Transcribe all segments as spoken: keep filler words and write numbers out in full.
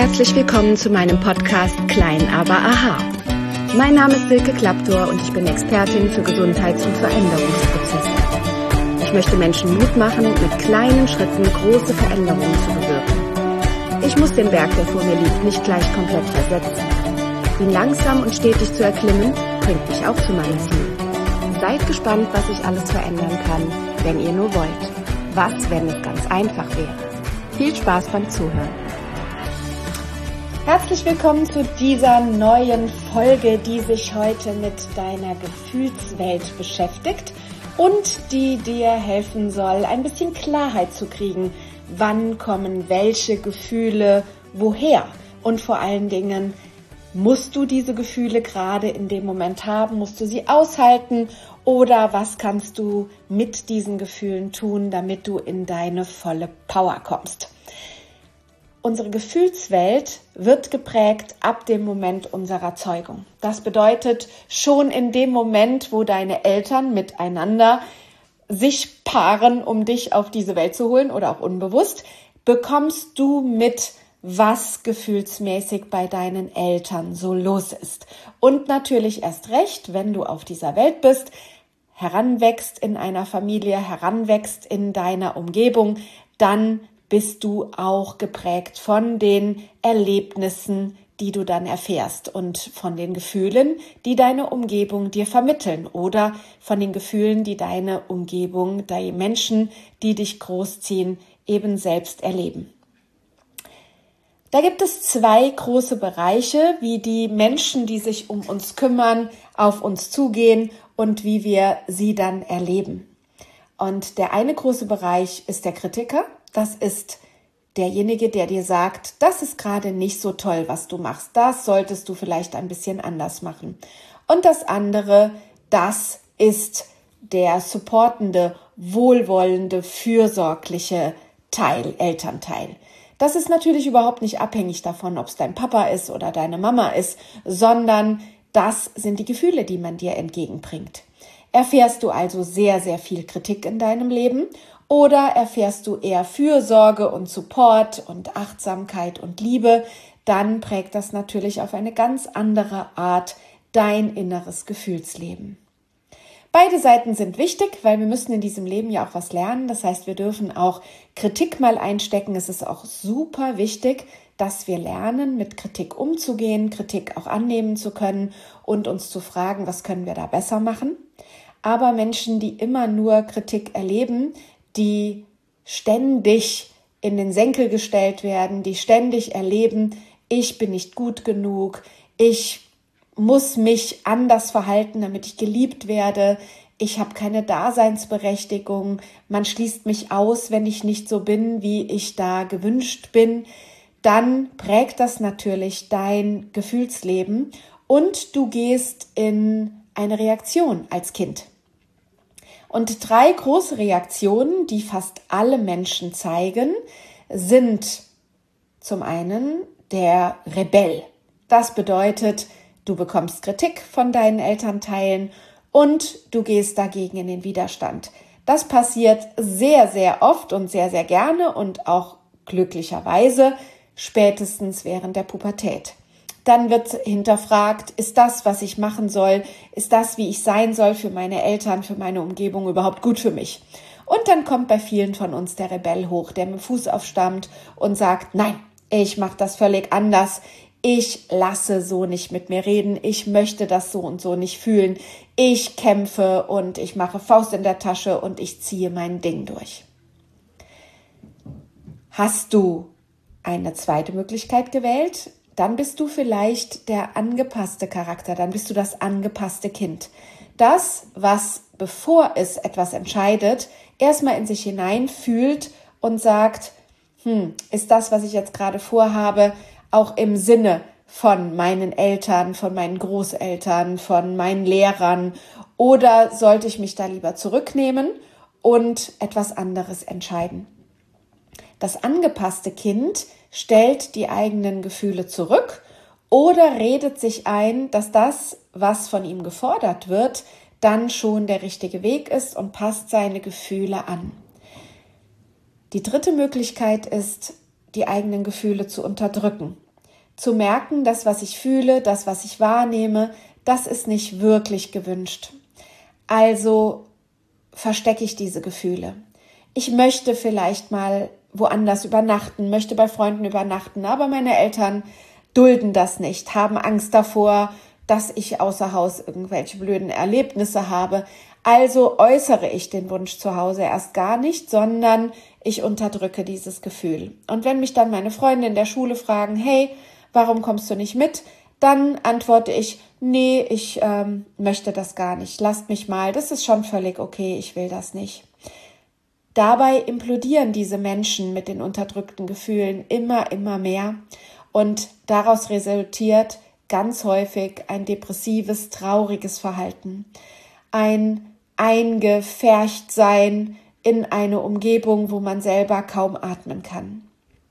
Herzlich willkommen zu meinem Podcast Klein, aber aha. Mein Name ist Silke Klaptor und ich bin Expertin für Gesundheits- und Veränderungsprozesse. Ich möchte Menschen Mut machen, mit kleinen Schritten große Veränderungen zu bewirken. Ich muss den Berg, der vor mir liegt, nicht gleich komplett versetzen. Ihn langsam und stetig zu erklimmen, bringt mich auch zu meinem Ziel. Seid gespannt, was ich alles verändern kann, wenn ihr nur wollt. Was, wenn es ganz einfach wäre? Viel Spaß beim Zuhören. Herzlich willkommen zu dieser neuen Folge, die sich heute mit deiner Gefühlswelt beschäftigt und die dir helfen soll, ein bisschen Klarheit zu kriegen, wann kommen welche Gefühle woher und vor allen Dingen, musst du diese Gefühle gerade in dem Moment haben, musst du sie aushalten oder was kannst du mit diesen Gefühlen tun, damit du in deine volle Power kommst? Unsere Gefühlswelt wird geprägt ab dem Moment unserer Zeugung. Das bedeutet, schon in dem Moment, wo deine Eltern miteinander sich paaren, um dich auf diese Welt zu holen oder auch unbewusst, bekommst du mit, was gefühlsmäßig bei deinen Eltern so los ist. Und natürlich erst recht, wenn du auf dieser Welt bist, heranwächst in einer Familie, heranwächst in deiner Umgebung, dann bist du auch geprägt von den Erlebnissen, die du dann erfährst und von den Gefühlen, die deine Umgebung dir vermitteln oder von den Gefühlen, die deine Umgebung, die Menschen, die dich großziehen, eben selbst erleben. Da gibt es zwei große Bereiche, wie die Menschen, die sich um uns kümmern, auf uns zugehen und wie wir sie dann erleben. Und der eine große Bereich ist der Kritiker. Das ist derjenige, der dir sagt, das ist gerade nicht so toll, was du machst. Das solltest du vielleicht ein bisschen anders machen. Und das andere, das ist der supportende, wohlwollende, fürsorgliche Teil, Elternteil. Das ist natürlich überhaupt nicht abhängig davon, ob es dein Papa ist oder deine Mama ist, sondern das sind die Gefühle, die man dir entgegenbringt. Erfährst du also sehr, sehr viel Kritik in deinem Leben oder erfährst du eher Fürsorge und Support und Achtsamkeit und Liebe, dann prägt das natürlich auf eine ganz andere Art dein inneres Gefühlsleben. Beide Seiten sind wichtig, weil wir müssen in diesem Leben ja auch was lernen. Das heißt, wir dürfen auch Kritik mal einstecken. Es ist auch super wichtig, dass wir lernen, mit Kritik umzugehen, Kritik auch annehmen zu können und uns zu fragen, was können wir da besser machen. Aber Menschen, die immer nur Kritik erleben, die ständig in den Senkel gestellt werden, die ständig erleben, ich bin nicht gut genug, ich muss mich anders verhalten, damit ich geliebt werde, ich habe keine Daseinsberechtigung, man schließt mich aus, wenn ich nicht so bin, wie ich da gewünscht bin, dann prägt das natürlich dein Gefühlsleben und du gehst in eine Reaktion als Kind. Und drei große Reaktionen, die fast alle Menschen zeigen, sind zum einen der Rebell. Das bedeutet, du bekommst Kritik von deinen Elternteilen und du gehst dagegen in den Widerstand. Das passiert sehr, sehr oft und sehr, sehr gerne und auch glücklicherweise spätestens während der Pubertät. Dann wird hinterfragt, ist das, was ich machen soll, ist das, wie ich sein soll für meine Eltern, für meine Umgebung überhaupt gut für mich? Und dann kommt bei vielen von uns der Rebell hoch, der mit dem Fuß aufstammt und sagt, nein, ich mache das völlig anders. Ich lasse so nicht mit mir reden, ich möchte das so und so nicht fühlen, ich kämpfe und ich mache Faust in der Tasche und ich ziehe mein Ding durch. Hast du eine zweite Möglichkeit gewählt? Dann bist du vielleicht der angepasste Charakter, dann bist du das angepasste Kind. Das, was bevor es etwas entscheidet, erstmal in sich hineinfühlt und sagt, hm, ist das, was ich jetzt gerade vorhabe, auch im Sinne von meinen Eltern, von meinen Großeltern, von meinen Lehrern oder sollte ich mich da lieber zurücknehmen und etwas anderes entscheiden? Das angepasste Kind stellt die eigenen Gefühle zurück oder redet sich ein, dass das, was von ihm gefordert wird, dann schon der richtige Weg ist und passt seine Gefühle an. Die dritte Möglichkeit ist, die eigenen Gefühle zu unterdrücken. zu merken, das, was ich fühle, das, was ich wahrnehme, das ist nicht wirklich gewünscht. Also verstecke ich diese Gefühle. Ich möchte vielleicht mal woanders übernachten, möchte bei Freunden übernachten, aber meine Eltern dulden das nicht, haben Angst davor, dass ich außer Haus irgendwelche blöden Erlebnisse habe. Also äußere ich den Wunsch zu Hause erst gar nicht, sondern ich unterdrücke dieses Gefühl. Und wenn mich dann meine Freunde in der Schule fragen, hey, warum kommst du nicht mit? Dann antworte ich, nee, ich ähm, möchte das gar nicht. Lasst mich mal, das ist schon völlig okay, ich will das nicht. Dabei implodieren diese Menschen mit den unterdrückten Gefühlen immer, immer mehr. Und daraus resultiert ganz häufig ein depressives, trauriges Verhalten. Ein Eingepferchtsein in eine Umgebung, wo man selber kaum atmen kann.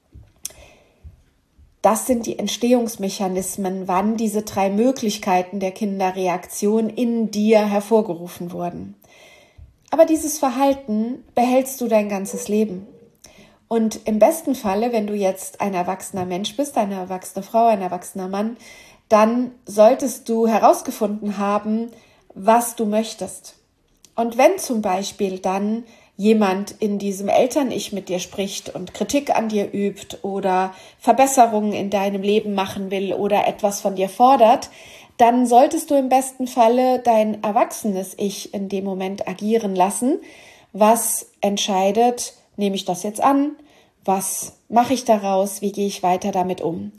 Das sind die Entstehungsmechanismen, wann diese drei Möglichkeiten der Kinderreaktion in dir hervorgerufen wurden. Aber dieses Verhalten behältst du dein ganzes Leben. Und im besten Falle, wenn du jetzt ein erwachsener Mensch bist, eine erwachsene Frau, ein erwachsener Mann, dann solltest du herausgefunden haben, was du möchtest. Und wenn zum Beispiel dann jemand in diesem Eltern-Ich mit dir spricht und Kritik an dir übt oder Verbesserungen in deinem Leben machen will oder etwas von dir fordert, dann solltest du im besten Falle dein erwachsenes Ich in dem Moment agieren lassen, was entscheidet, nehme ich das jetzt an, was mache ich daraus, wie gehe ich weiter damit um.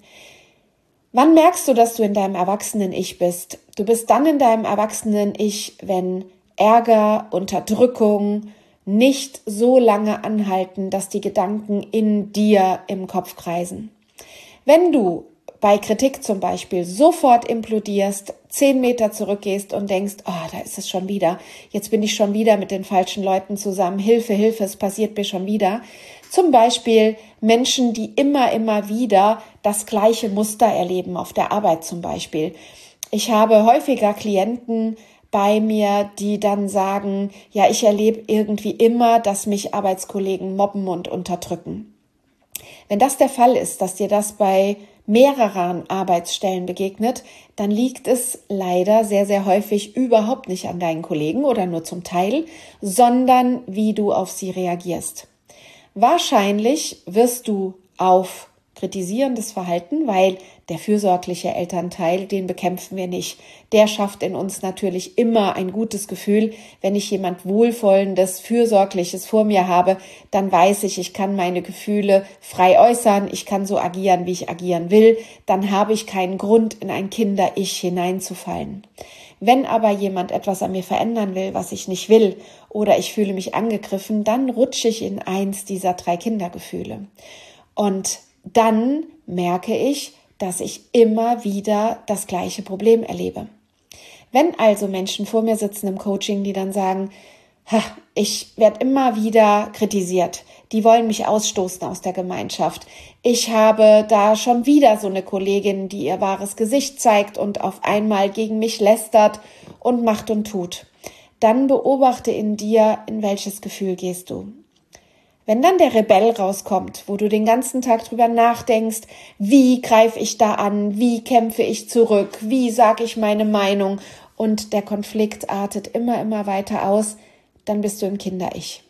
Wann merkst du, dass du in deinem Erwachsenen-Ich bist? Du bist dann in deinem Erwachsenen-Ich, wenn Ärger, Unterdrückung nicht so lange anhalten, dass die Gedanken in dir im Kopf kreisen. Wenn du bei Kritik zum Beispiel sofort implodierst, zehn Meter zurückgehst und denkst, oh, da ist es schon wieder, jetzt bin ich schon wieder mit den falschen Leuten zusammen, Hilfe, Hilfe, es passiert mir schon wieder. Zum Beispiel Menschen, die immer, immer wieder das gleiche Muster erleben, auf der Arbeit zum Beispiel. Ich habe häufiger Klienten bei mir, die dann sagen, ja, ich erlebe irgendwie immer, dass mich Arbeitskollegen mobben und unterdrücken. Wenn das der Fall ist, dass dir das bei mehreren Arbeitsstellen begegnet, dann liegt es leider sehr, sehr häufig überhaupt nicht an deinen Kollegen oder nur zum Teil, sondern wie du auf sie reagierst. Wahrscheinlich wirst du auf kritisierendes Verhalten, weil der fürsorgliche Elternteil, den bekämpfen wir nicht. Der schafft in uns natürlich immer ein gutes Gefühl. Wenn ich jemand Wohlwollendes, Fürsorgliches vor mir habe, dann weiß ich, ich kann meine Gefühle frei äußern, ich kann so agieren, wie ich agieren will. Dann habe ich keinen Grund, in ein Kinder-Ich hineinzufallen. Wenn aber jemand etwas an mir verändern will, was ich nicht will, oder ich fühle mich angegriffen, dann rutsche ich in eins dieser drei Kindergefühle. Und dann merke ich, dass ich immer wieder das gleiche Problem erlebe. Wenn also Menschen vor mir sitzen im Coaching, die dann sagen, ich werde immer wieder kritisiert, die wollen mich ausstoßen aus der Gemeinschaft. Ich habe da schon wieder so eine Kollegin, die ihr wahres Gesicht zeigt und auf einmal gegen mich lästert und macht und tut. Dann beobachte in dir, in welches Gefühl gehst du. Wenn dann der Rebell rauskommt, wo du den ganzen Tag drüber nachdenkst, wie greife ich da an, wie kämpfe ich zurück, wie sage ich meine Meinung und der Konflikt artet immer, immer weiter aus, dann bist du im Kinder-Ich.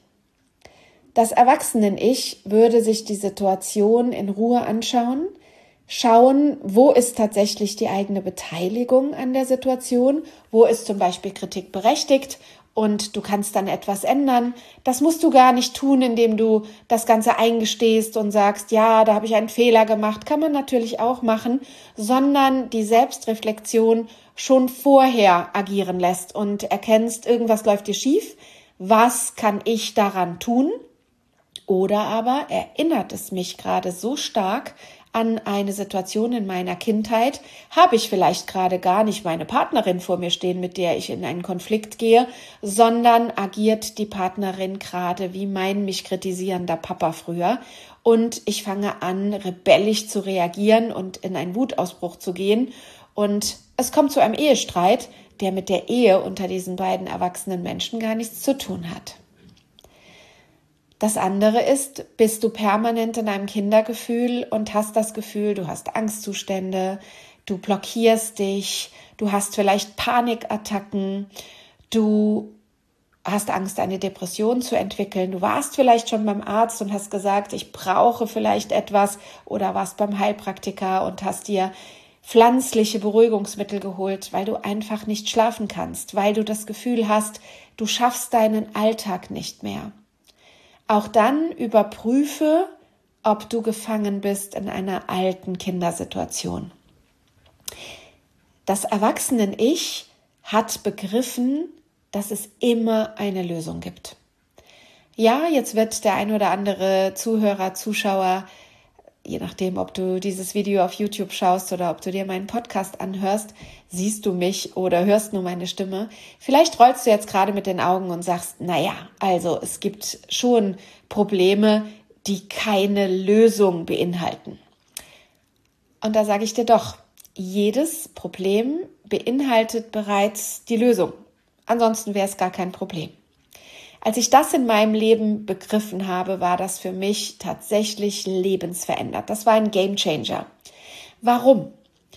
Das Erwachsenen-Ich würde sich die Situation in Ruhe anschauen, schauen, wo ist tatsächlich die eigene Beteiligung an der Situation, wo ist zum Beispiel Kritik berechtigt und du kannst dann etwas ändern. Das musst du gar nicht tun, indem du das Ganze eingestehst und sagst, ja, da habe ich einen Fehler gemacht, kann man natürlich auch machen, sondern die Selbstreflexion schon vorher agieren lässt und erkennst, irgendwas läuft dir schief, was kann ich daran tun? Oder aber erinnert es mich gerade so stark an eine Situation in meiner Kindheit, habe ich vielleicht gerade gar nicht meine Partnerin vor mir stehen, mit der ich in einen Konflikt gehe, sondern agiert die Partnerin gerade wie mein mich kritisierender Papa früher und ich fange an, rebellisch zu reagieren und in einen Wutausbruch zu gehen und es kommt zu einem Ehestreit, der mit der Ehe unter diesen beiden erwachsenen Menschen gar nichts zu tun hat. Das andere ist, bist du permanent in einem Kindergefühl und hast das Gefühl, du hast Angstzustände, du blockierst dich, du hast vielleicht Panikattacken, du hast Angst, eine Depression zu entwickeln. Du warst vielleicht schon beim Arzt und hast gesagt, ich brauche vielleicht etwas, oder warst beim Heilpraktiker und hast dir pflanzliche Beruhigungsmittel geholt, weil du einfach nicht schlafen kannst, weil du das Gefühl hast, du schaffst deinen Alltag nicht mehr. Auch dann überprüfe, ob du gefangen bist in einer alten Kindersituation. Das Erwachsenen-Ich hat begriffen, dass es immer eine Lösung gibt. Ja, jetzt wird der ein oder andere Zuhörer, Zuschauer, je nachdem, ob du dieses Video auf YouTube schaust oder ob du dir meinen Podcast anhörst, siehst du mich oder hörst nur meine Stimme. Vielleicht rollst du jetzt gerade mit den Augen und sagst, naja, also es gibt schon Probleme, die keine Lösung beinhalten. Und da sage ich dir doch, jedes Problem beinhaltet bereits die Lösung. Ansonsten wäre es gar kein Problem. Als ich das in meinem Leben begriffen habe, war das für mich tatsächlich lebensverändert. Das war ein Gamechanger. Warum?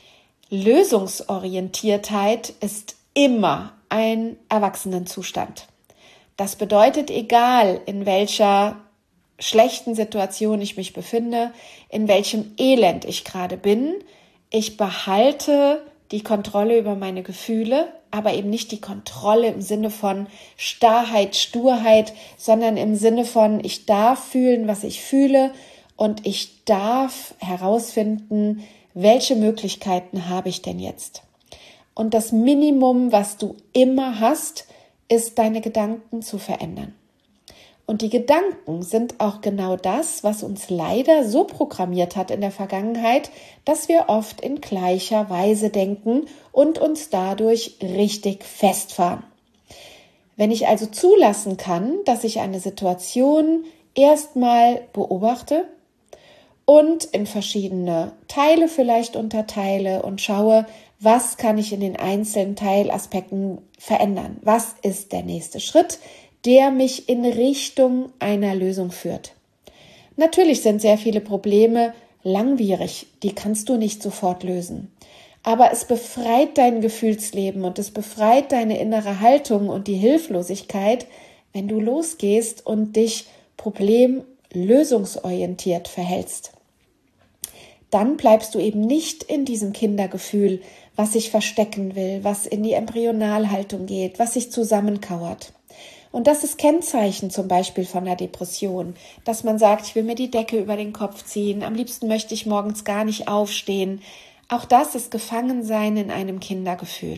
Lösungsorientiertheit ist immer ein Erwachsenenzustand. Das bedeutet, egal in welcher schlechten Situation ich mich befinde, in welchem Elend ich gerade bin, ich behalte die Kontrolle über meine Gefühle, aber eben nicht die Kontrolle im Sinne von Starrheit, Sturheit, sondern im Sinne von, ich darf fühlen, was ich fühle, und ich darf herausfinden, welche Möglichkeiten habe ich denn jetzt. Und das Minimum, was du immer hast, ist, deine Gedanken zu verändern. Und die Gedanken sind auch genau das, was uns leider so programmiert hat in der Vergangenheit, dass wir oft in gleicher Weise denken und uns dadurch richtig festfahren. Wenn ich also zulassen kann, dass ich eine Situation erstmal beobachte und in verschiedene Teile vielleicht unterteile und schaue, was kann ich in den einzelnen Teilaspekten verändern? Was ist der nächste Schritt, der mich in Richtung einer Lösung führt? Natürlich sind sehr viele Probleme langwierig, die kannst du nicht sofort lösen. Aber es befreit dein Gefühlsleben und es befreit deine innere Haltung und die Hilflosigkeit, wenn du losgehst und dich problemlösungsorientiert verhältst. Dann bleibst du eben nicht in diesem Kindergefühl, was sich verstecken will, was in die Embryonalhaltung geht, was sich zusammenkauert. Und das ist Kennzeichen zum Beispiel von einer Depression, dass man sagt, ich will mir die Decke über den Kopf ziehen, am liebsten möchte ich morgens gar nicht aufstehen. Auch das ist Gefangensein in einem Kindergefühl.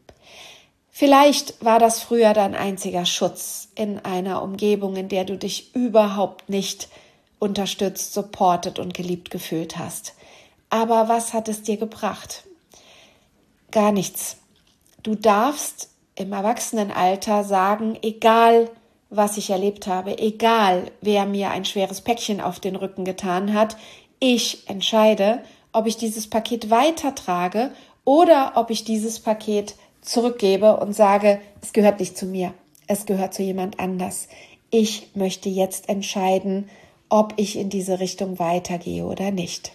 Vielleicht war das früher dein einziger Schutz in einer Umgebung, in der du dich überhaupt nicht unterstützt, supportet und geliebt gefühlt hast. Aber was hat es dir gebracht? Gar nichts. Du darfst im Erwachsenenalter sagen, egal was ich erlebt habe, egal wer mir ein schweres Päckchen auf den Rücken getan hat, ich entscheide, ob ich dieses Paket weitertrage oder ob ich dieses Paket zurückgebe und sage, es gehört nicht zu mir, es gehört zu jemand anders. Ich möchte jetzt entscheiden, ob ich in diese Richtung weitergehe oder nicht.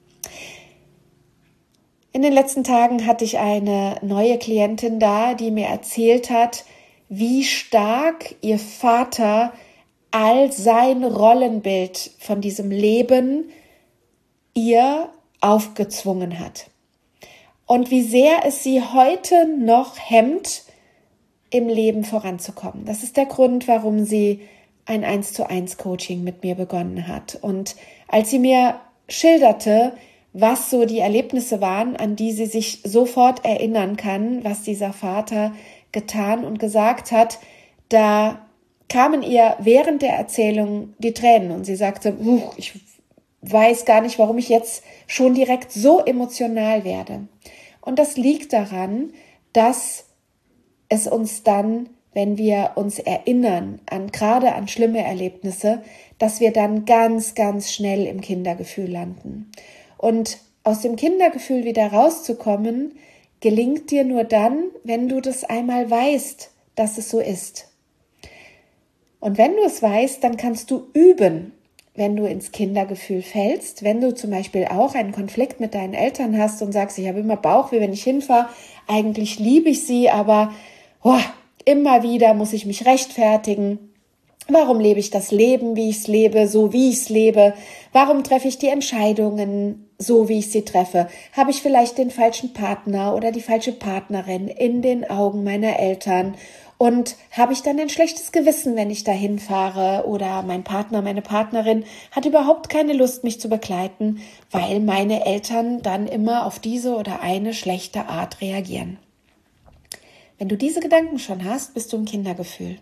In den letzten Tagen hatte ich eine neue Klientin da, die mir erzählt hat, wie stark ihr Vater all sein Rollenbild von diesem Leben ihr aufgezwungen hat. Und wie sehr es sie heute noch hemmt, im Leben voranzukommen. Das ist der Grund, warum sie ein eins zu eins Coaching mit mir begonnen hat. Und als sie mir schilderte, was so die Erlebnisse waren, an die sie sich sofort erinnern kann, was dieser Vater getan und gesagt hat, da kamen ihr während der Erzählung die Tränen und sie sagte, ich weiß gar nicht, warum ich jetzt schon direkt so emotional werde. Und das liegt daran, dass es uns dann, wenn wir uns erinnern, an gerade an schlimme Erlebnisse, dass wir dann ganz, ganz schnell im Kindergefühl landen. Und aus dem Kindergefühl wieder rauszukommen, gelingt dir nur dann, wenn du das einmal weißt, dass es so ist. Und wenn du es weißt, dann kannst du üben, wenn du ins Kindergefühl fällst, wenn du zum Beispiel auch einen Konflikt mit deinen Eltern hast und sagst, ich habe immer Bauchweh, wenn ich hinfahre, eigentlich liebe ich sie, aber oh, immer wieder muss ich mich rechtfertigen. Warum lebe ich das Leben, wie ich es lebe, so wie ich es lebe? Warum treffe ich die Entscheidungen so, wie ich sie treffe? Habe ich vielleicht den falschen Partner oder die falsche Partnerin in den Augen meiner Eltern? Und habe ich dann ein schlechtes Gewissen, wenn ich dahin fahre? Oder mein Partner, meine Partnerin hat überhaupt keine Lust, mich zu begleiten, weil meine Eltern dann immer auf diese oder eine schlechte Art reagieren. Wenn du diese Gedanken schon hast, bist du im Kindergefühl.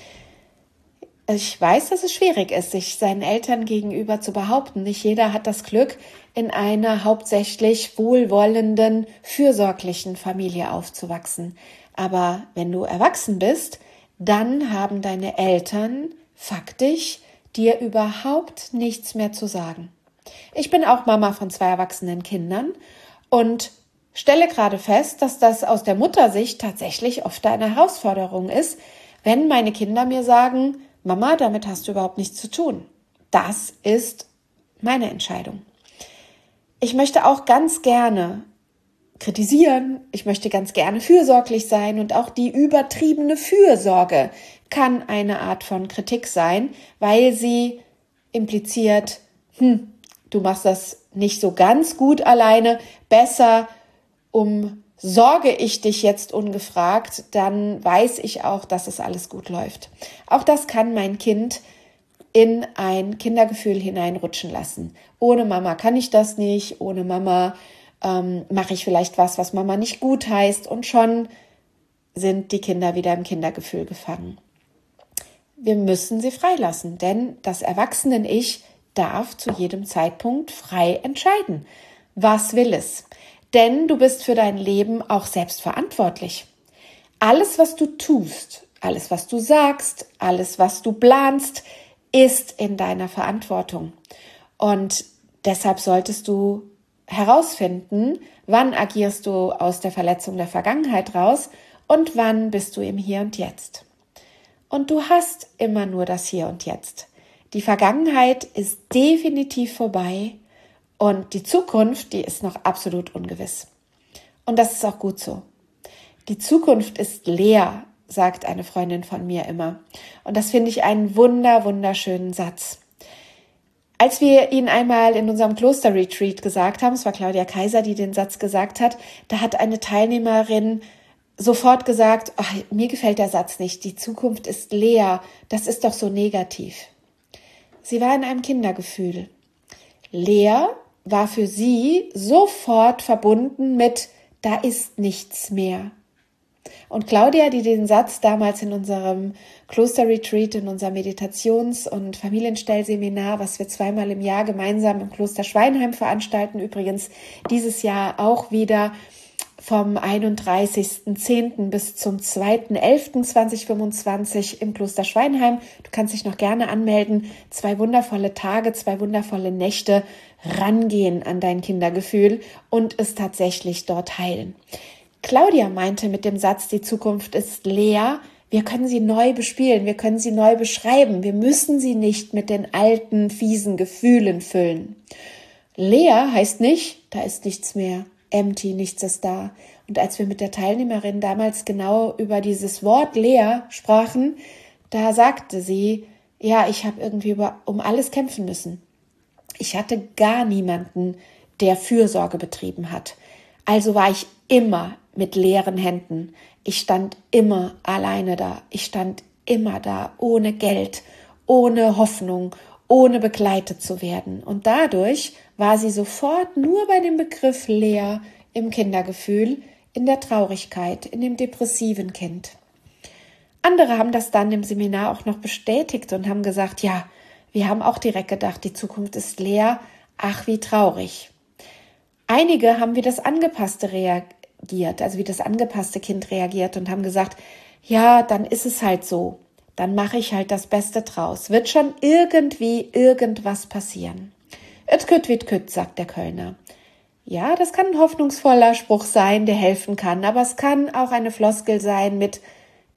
Ich weiß, dass es schwierig ist, sich seinen Eltern gegenüber zu behaupten. Nicht jeder hat das Glück, in einer hauptsächlich wohlwollenden, fürsorglichen Familie aufzuwachsen. Aber wenn du erwachsen bist, dann haben deine Eltern faktisch dir überhaupt nichts mehr zu sagen. Ich bin auch Mama von zwei erwachsenen Kindern und stelle gerade fest, dass das aus der Muttersicht tatsächlich oft eine Herausforderung ist, wenn meine Kinder mir sagen, Mama, damit hast du überhaupt nichts zu tun. Das ist meine Entscheidung. Ich möchte auch ganz gerne kritisieren, ich möchte ganz gerne fürsorglich sein und auch die übertriebene Fürsorge kann eine Art von Kritik sein, weil sie impliziert, hm, du machst das nicht so ganz gut alleine, besser umsorge ich dich jetzt ungefragt, dann weiß ich auch, dass es alles gut läuft. Auch das kann mein Kind in ein Kindergefühl hineinrutschen lassen. Ohne Mama kann ich das nicht, ohne Mama ähm, mache ich vielleicht was, was Mama nicht gut heißt und schon sind die Kinder wieder im Kindergefühl gefangen. Wir müssen sie freilassen, denn das Erwachsenen-Ich darf zu jedem Zeitpunkt frei entscheiden. Was will es? Denn du bist für dein Leben auch selbst verantwortlich. Alles, was du tust, alles, was du sagst, alles, was du planst, ist in deiner Verantwortung. Und deshalb solltest du herausfinden, wann agierst du aus der Verletzung der Vergangenheit raus und wann bist du im Hier und Jetzt. Und du hast immer nur das Hier und Jetzt. Die Vergangenheit ist definitiv vorbei und die Zukunft, die ist noch absolut ungewiss. Und das ist auch gut so. Die Zukunft ist leer, sagt eine Freundin von mir immer. Und das finde ich einen wunder, wunderschönen Satz. Als wir ihn einmal in unserem Kloster-Retreat gesagt haben, es war Claudia Kaiser, die den Satz gesagt hat, da hat eine Teilnehmerin sofort gesagt, ach, mir gefällt der Satz nicht, die Zukunft ist leer, das ist doch so negativ. Sie war in einem Kindergefühl. Leer war für sie sofort verbunden mit, da ist nichts mehr. Und Claudia, die den Satz damals in unserem Kloster-Retreat, in unserem Meditations- und Familienstellseminar, was wir zweimal im Jahr gemeinsam im Kloster Schweinheim veranstalten, übrigens dieses Jahr auch wieder vom einunddreißigsten zehnten bis zum zweiten elften zweitausendfünfundzwanzig im Kloster Schweinheim. Du kannst dich noch gerne anmelden. Zwei wundervolle Tage, zwei wundervolle Nächte, rangehen an dein Kindergefühl und es tatsächlich dort heilen. Claudia meinte mit dem Satz, die Zukunft ist leer, wir können sie neu bespielen, wir können sie neu beschreiben, wir müssen sie nicht mit den alten, fiesen Gefühlen füllen. Leer heißt nicht, da ist nichts mehr, empty, nichts ist da. Und als wir mit der Teilnehmerin damals genau über dieses Wort leer sprachen, da sagte sie, ja, ich habe irgendwie über, um alles kämpfen müssen. Ich hatte gar niemanden, der Fürsorge betrieben hat. Also war ich immer mit leeren Händen. Ich stand immer alleine da. Ich stand immer da, ohne Geld, ohne Hoffnung, ohne begleitet zu werden. Und dadurch war sie sofort nur bei dem Begriff leer im Kindergefühl, in der Traurigkeit, in dem depressiven Kind. Andere haben das dann im Seminar auch noch bestätigt und haben gesagt, ja, wir haben auch direkt gedacht, die Zukunft ist leer, ach wie traurig. Einige haben wie das angepasste reagiert, also wie das angepasste Kind reagiert und haben gesagt, ja, dann ist es halt so, dann mache ich halt das Beste draus, wird schon irgendwie irgendwas passieren. Et kütt wie kütt, sagt der Kölner. Ja, das kann ein hoffnungsvoller Spruch sein, der helfen kann, aber es kann auch eine Floskel sein mit,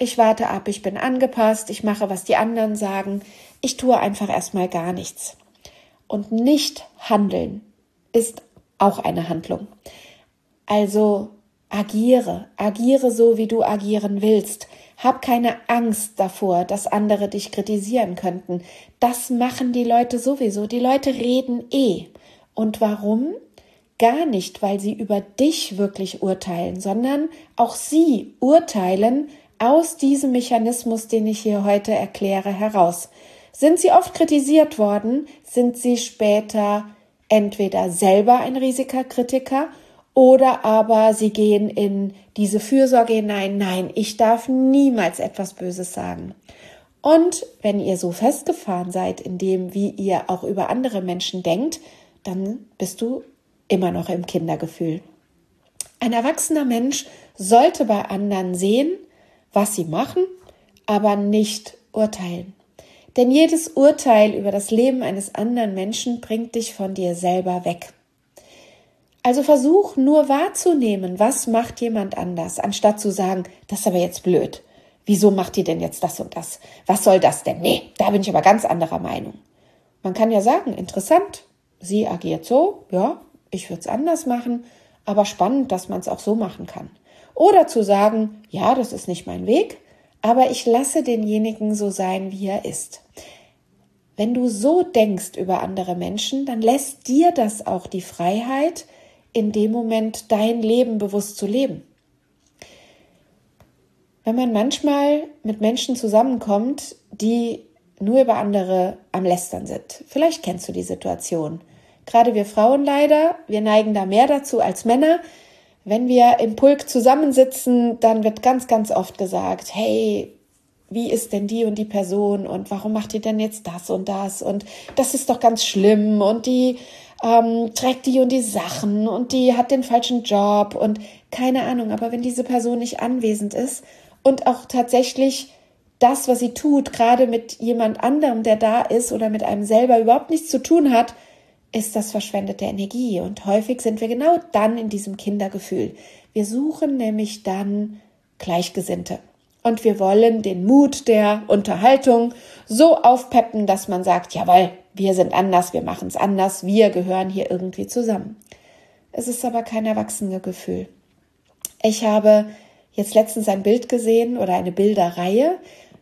ich warte ab, ich bin angepasst, ich mache, was die anderen sagen, ich tue einfach erstmal gar nichts. Und nicht handeln ist auch eine Handlung. Also agiere, agiere so, wie du agieren willst. Hab keine Angst davor, dass andere dich kritisieren könnten. Das machen die Leute sowieso. Die Leute reden eh. Und warum? Gar nicht, weil sie über dich wirklich urteilen, sondern auch sie urteilen aus diesem Mechanismus, den ich hier heute erkläre, heraus. Sind sie oft kritisiert worden, sind sie später entweder selber ein riesiger Kritiker oder aber sie gehen in diese Fürsorge hinein. Nein, ich darf niemals etwas Böses sagen. Und wenn ihr so festgefahren seid in dem, wie ihr auch über andere Menschen denkt, dann bist du immer noch im Kindergefühl. Ein erwachsener Mensch sollte bei anderen sehen, was sie machen, aber nicht urteilen. Denn jedes Urteil über das Leben eines anderen Menschen bringt dich von dir selber weg. Also versuch nur wahrzunehmen, was macht jemand anders, anstatt zu sagen, das ist aber jetzt blöd. Wieso macht die denn jetzt das und das? Was soll das denn? Nee, da bin ich aber ganz anderer Meinung. Man kann ja sagen, interessant, sie agiert so, ja, ich würde es anders machen, aber spannend, dass man es auch so machen kann. Oder zu sagen, ja, das ist nicht mein Weg, aber ich lasse denjenigen so sein, wie er ist. Wenn du so denkst über andere Menschen, dann lässt dir das auch die Freiheit, in dem Moment dein Leben bewusst zu leben. Wenn man manchmal mit Menschen zusammenkommt, die nur über andere am Lästern sind, vielleicht kennst du die Situation. Gerade wir Frauen leider, wir neigen da mehr dazu als Männer. Wenn wir im Pulk zusammensitzen, dann wird ganz, ganz oft gesagt, hey, wie ist denn die und die Person und warum macht die denn jetzt das und das und das ist doch ganz schlimm und die ähm, trägt die und die Sachen und die hat den falschen Job und keine Ahnung. Aber wenn diese Person nicht anwesend ist und auch tatsächlich das, was sie tut, gerade mit jemand anderem, der da ist oder mit einem selber überhaupt nichts zu tun hat, ist das verschwendete Energie. Und häufig sind wir genau dann in diesem Kindergefühl. Wir suchen nämlich dann Gleichgesinnte. Und wir wollen den Mut der Unterhaltung so aufpeppen, dass man sagt, jawohl, wir sind anders, wir machen es anders, wir gehören hier irgendwie zusammen. Es ist aber kein Erwachsenengefühl. Ich habe jetzt letztens ein Bild gesehen oder eine Bilderreihe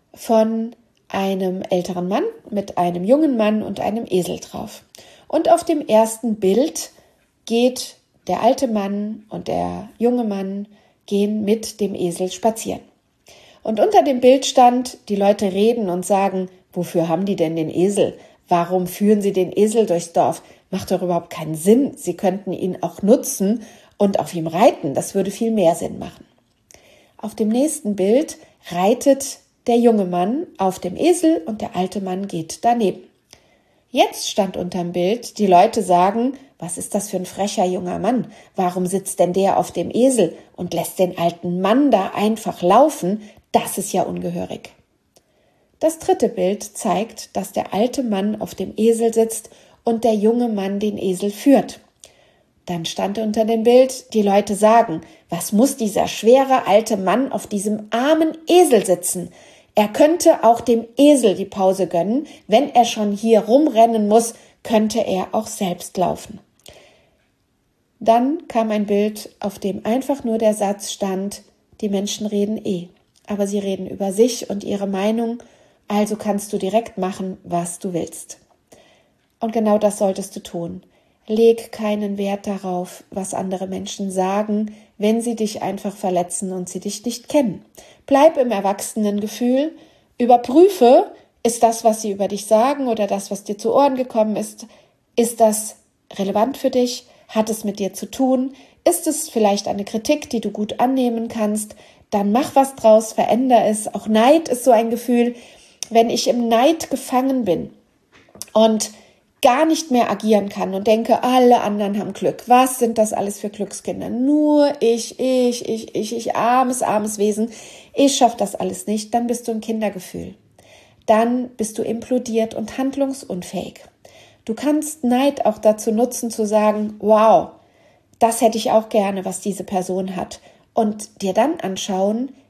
von einem älteren Mann mit einem jungen Mann und einem Esel drauf. Und auf dem ersten Bild geht der alte Mann und der junge Mann gehen mit dem Esel spazieren. Und unter dem Bild stand, die Leute reden und sagen, wofür haben die denn den Esel? Warum führen sie den Esel durchs Dorf? Macht doch überhaupt keinen Sinn. Sie könnten ihn auch nutzen und auf ihm reiten. Das würde viel mehr Sinn machen. Auf dem nächsten Bild reitet der junge Mann auf dem Esel und der alte Mann geht daneben. Jetzt stand unterm Bild, die Leute sagen, was ist das für ein frecher junger Mann? Warum sitzt denn der auf dem Esel und lässt den alten Mann da einfach laufen? Das ist ja ungehörig. Das dritte Bild zeigt, dass der alte Mann auf dem Esel sitzt und der junge Mann den Esel führt. Dann stand unter dem Bild, die Leute sagen, was muss dieser schwere alte Mann auf diesem armen Esel sitzen? Er könnte auch dem Esel die Pause gönnen. Wenn er schon hier rumrennen muss, könnte er auch selbst laufen. Dann kam ein Bild, auf dem einfach nur der Satz stand, die Menschen reden eh, aber sie reden über sich und ihre Meinung, also kannst du direkt machen, was du willst. Und genau das solltest du tun. Leg keinen Wert darauf, was andere Menschen sagen, wenn sie dich einfach verletzen und sie dich nicht kennen. Bleib im Erwachsenengefühl, überprüfe, ist das, was sie über dich sagen oder das, was dir zu Ohren gekommen ist, ist das relevant für dich? Hat es mit dir zu tun? Ist es vielleicht eine Kritik, die du gut annehmen kannst? Dann mach was draus, veränder es. Auch Neid ist so ein Gefühl, wenn ich im Neid gefangen bin und gar nicht mehr agieren kann und denke, alle anderen haben Glück. Was sind das alles für Glückskinder? Nur ich, ich, ich, ich, ich, armes, armes Wesen. Ich schaffe das alles nicht. Dann bist du im Kindergefühl. Dann bist du implodiert und handlungsunfähig. Du kannst Neid auch dazu nutzen, zu sagen, wow, das hätte ich auch gerne, was diese Person hat. Und dir dann anschauen,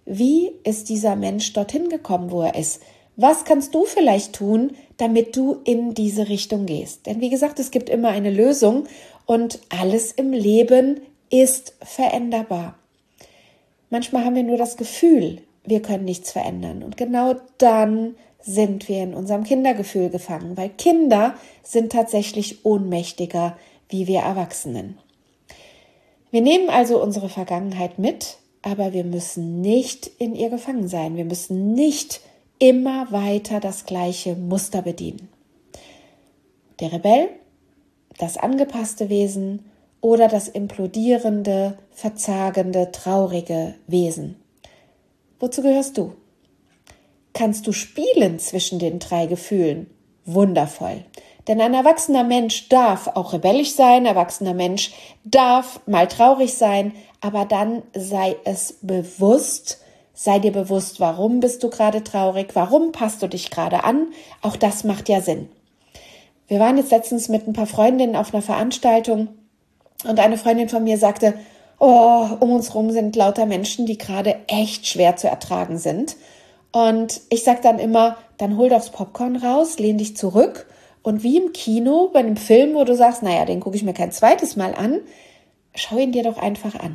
wie ist dieser Mensch dorthin gekommen, wo er ist? Was kannst du vielleicht tun, damit du in diese Richtung gehst? Denn wie gesagt, es gibt immer eine Lösung und alles im Leben ist veränderbar. Manchmal haben wir nur das Gefühl, wir können nichts verändern. Und genau dann sind wir in unserem Kindergefühl gefangen, weil Kinder sind tatsächlich ohnmächtiger wie wir Erwachsenen. Wir nehmen also unsere Vergangenheit mit, aber wir müssen nicht in ihr gefangen sein. Wir müssen nicht immer weiter das gleiche Muster bedienen. Der Rebell, das angepasste Wesen oder das implodierende, verzagende, traurige Wesen. Wozu gehörst du? Kannst du spielen zwischen den drei Gefühlen? Wundervoll. Denn ein erwachsener Mensch darf auch rebellisch sein, ein erwachsener Mensch darf mal traurig sein, aber dann sei es bewusst, sei dir bewusst, warum bist du gerade traurig, warum passt du dich gerade an, auch das macht ja Sinn. Wir waren jetzt letztens mit ein paar Freundinnen auf einer Veranstaltung und eine Freundin von mir sagte, oh, um uns rum sind lauter Menschen, die gerade echt schwer zu ertragen sind. Und ich sage dann immer, dann hol doch das Popcorn raus, lehn dich zurück und wie im Kino bei einem Film, wo du sagst, naja, den gucke ich mir kein zweites Mal an, schau ihn dir doch einfach an.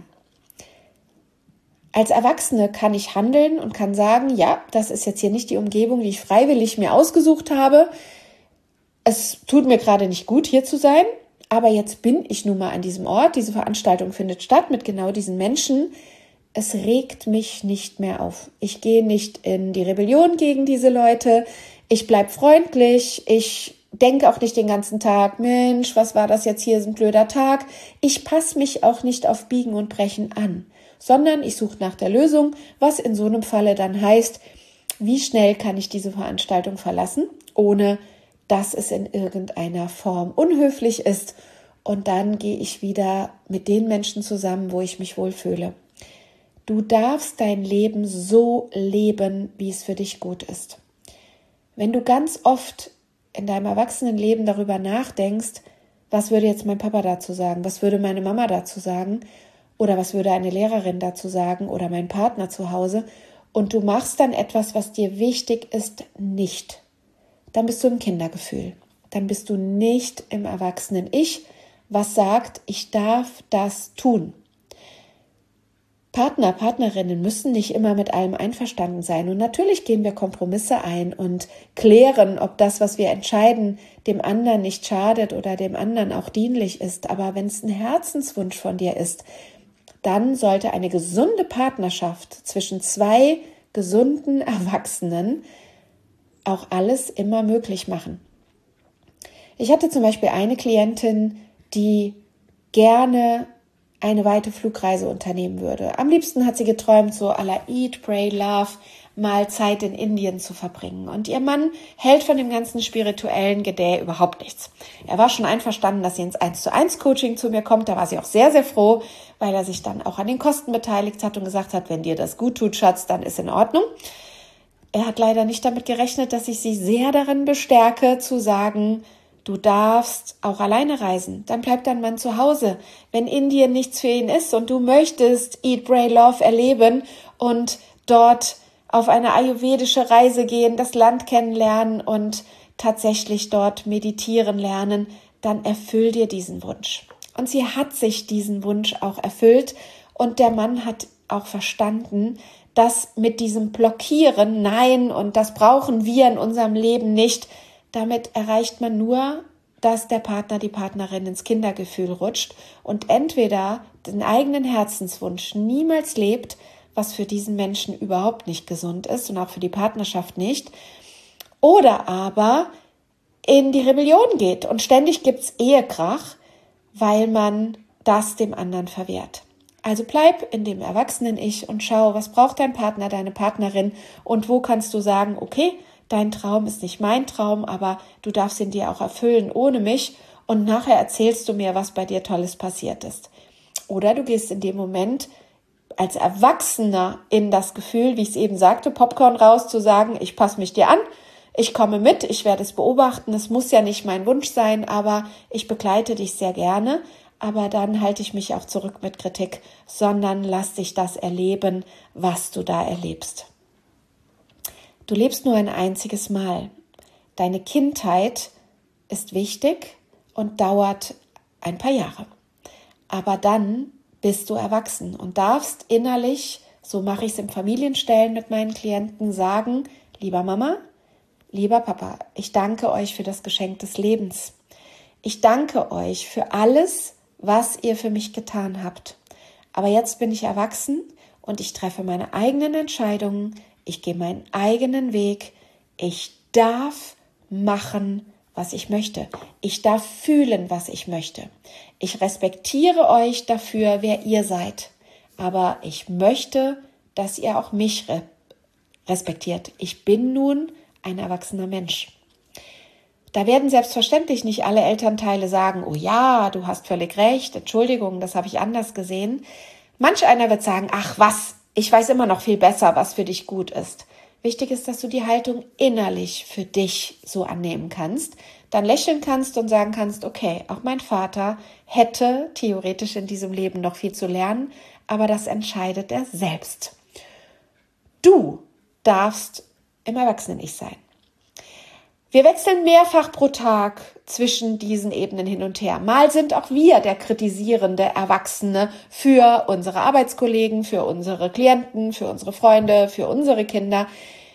Als Erwachsene kann ich handeln und kann sagen, ja, das ist jetzt hier nicht die Umgebung, die ich freiwillig mir ausgesucht habe. Es tut mir gerade nicht gut, hier zu sein, aber jetzt bin ich nun mal an diesem Ort. Diese Veranstaltung findet statt mit genau diesen Menschen. Es regt mich nicht mehr auf. Ich gehe nicht in die Rebellion gegen diese Leute. Ich bleibe freundlich. Ich denke auch nicht den ganzen Tag, Mensch, was war das jetzt hier, ist ein blöder Tag. Ich passe mich auch nicht auf Biegen und Brechen an, sondern ich suche nach der Lösung, was in so einem Falle dann heißt, wie schnell kann ich diese Veranstaltung verlassen, ohne dass es in irgendeiner Form unhöflich ist. Und dann gehe ich wieder mit den Menschen zusammen, wo ich mich wohlfühle. Du darfst dein Leben so leben, wie es für dich gut ist. Wenn du ganz oft in deinem Erwachsenenleben darüber nachdenkst, was würde jetzt mein Papa dazu sagen, was würde meine Mama dazu sagen oder was würde eine Lehrerin dazu sagen oder mein Partner zu Hause und du machst dann etwas, was dir wichtig ist, nicht, dann bist du im Kindergefühl. Dann bist du nicht im Erwachsenen-Ich, was sagt, ich darf das tun. Partner, Partnerinnen müssen nicht immer mit allem einverstanden sein. Und natürlich gehen wir Kompromisse ein und klären, ob das, was wir entscheiden, dem anderen nicht schadet oder dem anderen auch dienlich ist. Aber wenn es ein Herzenswunsch von dir ist, dann sollte eine gesunde Partnerschaft zwischen zwei gesunden Erwachsenen auch alles immer möglich machen. Ich hatte zum Beispiel eine Klientin, die gerne eine weite Flugreise unternehmen würde. Am liebsten hat sie geträumt, so à la Eat, Pray, Love, mal Zeit in Indien zu verbringen. Und ihr Mann hält von dem ganzen spirituellen Gedäh überhaupt nichts. Er war schon einverstanden, dass sie ins eins zu eins Coaching zu mir kommt. Da war sie auch sehr, sehr froh, weil er sich dann auch an den Kosten beteiligt hat und gesagt hat, wenn dir das gut tut, Schatz, dann ist in Ordnung. Er hat leider nicht damit gerechnet, dass ich sie sehr darin bestärke, zu sagen, du darfst auch alleine reisen, dann bleibt dein Mann zu Hause. Wenn Indien nichts für ihn ist und du möchtest Eat, Pray, Love erleben und dort auf eine ayurvedische Reise gehen, das Land kennenlernen und tatsächlich dort meditieren lernen, dann erfüll dir diesen Wunsch. Und sie hat sich diesen Wunsch auch erfüllt und der Mann hat auch verstanden, dass mit diesem Blockieren, nein, und das brauchen wir in unserem Leben nicht, damit erreicht man nur, dass der Partner, die Partnerin ins Kindergefühl rutscht und entweder den eigenen Herzenswunsch niemals lebt, was für diesen Menschen überhaupt nicht gesund ist und auch für die Partnerschaft nicht, oder aber in die Rebellion geht und ständig gibt's Ehekrach, weil man das dem anderen verwehrt. Also bleib in dem Erwachsenen-Ich und schau, was braucht dein Partner, deine Partnerin und wo kannst du sagen, okay, dein Traum ist nicht mein Traum, aber du darfst ihn dir auch erfüllen ohne mich und nachher erzählst du mir, was bei dir Tolles passiert ist. Oder du gehst in dem Moment als Erwachsener in das Gefühl, wie ich es eben sagte, Popcorn raus, zu sagen, ich passe mich dir an, ich komme mit, ich werde es beobachten, es muss ja nicht mein Wunsch sein, aber ich begleite dich sehr gerne, aber dann halte ich mich auch zurück mit Kritik, sondern lass dich das erleben, was du da erlebst. Du lebst nur ein einziges Mal. Deine Kindheit ist wichtig und dauert ein paar Jahre. Aber dann bist du erwachsen und darfst innerlich, so mache ich es im Familienstellen mit meinen Klienten, sagen, lieber Mama, lieber Papa, ich danke euch für das Geschenk des Lebens. Ich danke euch für alles, was ihr für mich getan habt. Aber jetzt bin ich erwachsen und ich treffe meine eigenen Entscheidungen, ich gehe meinen eigenen Weg, ich darf machen, was ich möchte. Ich darf fühlen, was ich möchte. Ich respektiere euch dafür, wer ihr seid. Aber ich möchte, dass ihr auch mich re- respektiert. Ich bin nun ein erwachsener Mensch. Da werden selbstverständlich nicht alle Elternteile sagen, oh ja, du hast völlig recht, Entschuldigung, das habe ich anders gesehen. Manch einer wird sagen, ach was, ich weiß immer noch viel besser, was für dich gut ist. Wichtig ist, dass du die Haltung innerlich für dich so annehmen kannst, dann lächeln kannst und sagen kannst, okay, auch mein Vater hätte theoretisch in diesem Leben noch viel zu lernen, aber das entscheidet er selbst. Du darfst im Erwachsenen-Ich sein. Wir wechseln mehrfach pro Tag zwischen diesen Ebenen hin und her. Mal sind auch wir der kritisierende Erwachsene für unsere Arbeitskollegen, für unsere Klienten, für unsere Freunde, für unsere Kinder.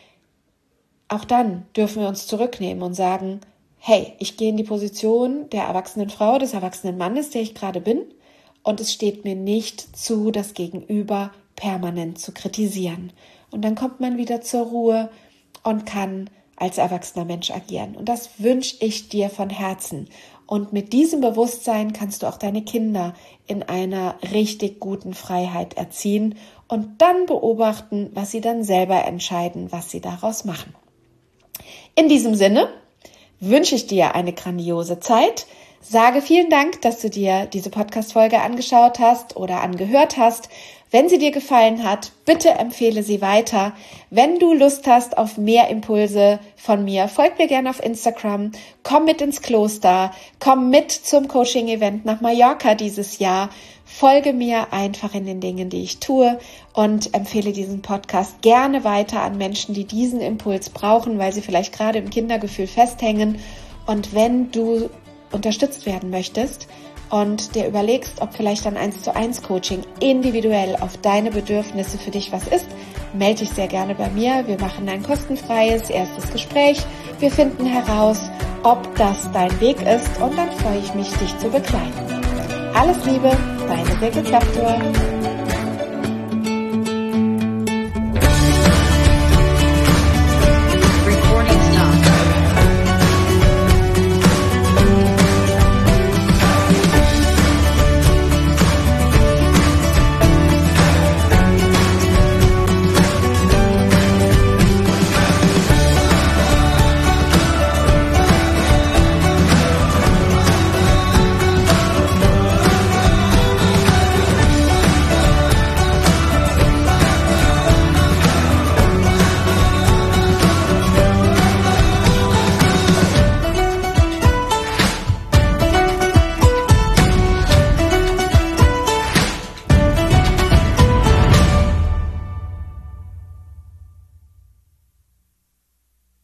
Auch dann dürfen wir uns zurücknehmen und sagen, hey, ich gehe in die Position der erwachsenen Frau, des erwachsenen Mannes, der ich gerade bin, und es steht mir nicht zu, das Gegenüber permanent zu kritisieren. Und dann kommt man wieder zur Ruhe und kann als erwachsener Mensch agieren. Und das wünsche ich dir von Herzen. Und mit diesem Bewusstsein kannst du auch deine Kinder in einer richtig guten Freiheit erziehen und dann beobachten, was sie dann selber entscheiden, was sie daraus machen. In diesem Sinne wünsche ich dir eine grandiose Zeit. Sage vielen Dank, dass du dir diese Podcast-Folge angeschaut hast oder angehört hast. Wenn sie dir gefallen hat, bitte empfehle sie weiter. Wenn du Lust hast auf mehr Impulse von mir, folg mir gerne auf Instagram, komm mit ins Kloster, komm mit zum Coaching-Event nach Mallorca dieses Jahr, folge mir einfach in den Dingen, die ich tue und empfehle diesen Podcast gerne weiter an Menschen, die diesen Impuls brauchen, weil sie vielleicht gerade im Kindergefühl festhängen. Und wenn du unterstützt werden möchtest und dir überlegst, ob vielleicht ein eins zu eins Coaching individuell auf deine Bedürfnisse für dich was ist, melde dich sehr gerne bei mir. Wir machen ein kostenfreies erstes Gespräch. Wir finden heraus, ob das dein Weg ist und dann freue ich mich, dich zu begleiten. Alles Liebe, deine Silke Klaptor.